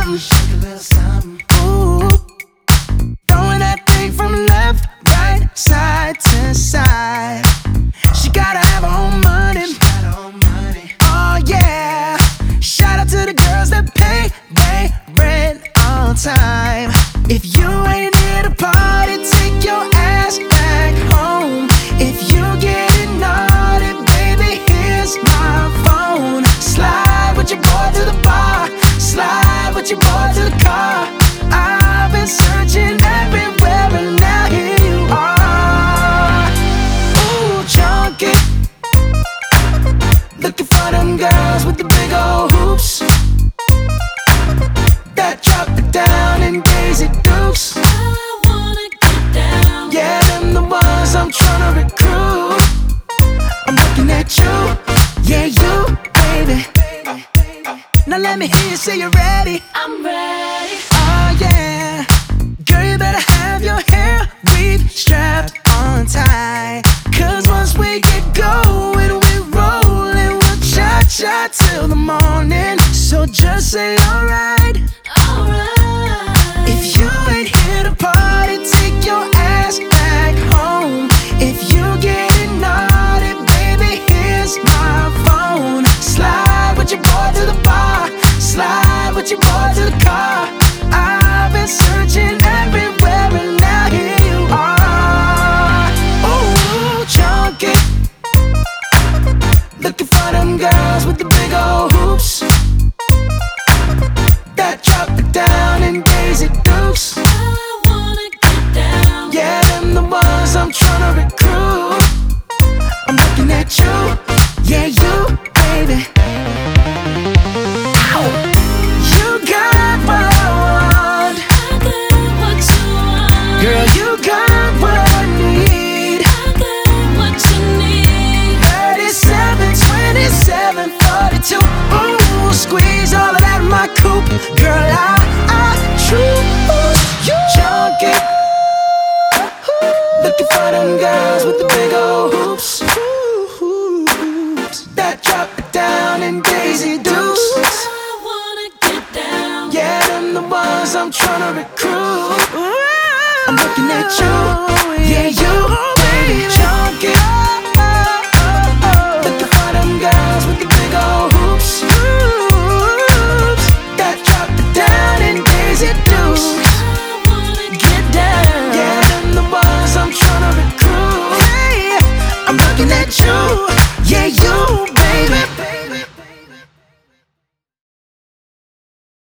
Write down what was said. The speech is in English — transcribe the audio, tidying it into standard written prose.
something. Shake a little something. Ooh, throwing that thing from left, right, side to side. She gotta have her own money. Oh yeah. Shout out to the girls that pay their rent on time. If you ain't here to party, take your ass back home. If you getting naughty, baby, here's my phone. Slide with your boy to the bar, slide with your boy to the car. I've been searching everywhere and now here you are. Ooh, junkie, looking for them girls with the big old hoops that drop it down in Daisy Dukes. I wanna get down. Yeah, them the ones I'm tryna recruit. I'm looking at you, yeah, you, baby. Now let me hear you say you're ready. I'm ready. Oh yeah, girl, you better have your hair weave strapped on tight. Cause once we get going, we rollin', we'll cha-cha till the morning. So just say alright. Alright. If you ain't here to party, take your ass back home. If you getting naughty, baby, here's my phone. Slide with your boy to the bar, slide with your boy to the car. I've been searching everywhere and now here you are. Ooh, junkie, looking for them girls with the big old hoops that drop it down in Daisy Dukes. I wanna get down. Yeah, them the ones I'm tryna recruit. I'm looking at you, yeah, you, baby. Ow. You got what I want. I got what you want. Girl, you got what I need. I got what you need. 37, 27, 42. Ooh, squeeze all of that in my coupe. Girl, I choose you. Junkie, looking for them girls with the big old hoops that drop it down in Daisy Dukes. I wanna get down. Yeah, them the ones I'm tryna recruit. I'm looking at you, yeah, you, baby. Junkie, looking for them girls with the big old hoops that drop it down in Daisy Dukes. I wanna get down. Yeah, them the ones I'm tryna recruit. Hey, I'm looking at you, yeah, you.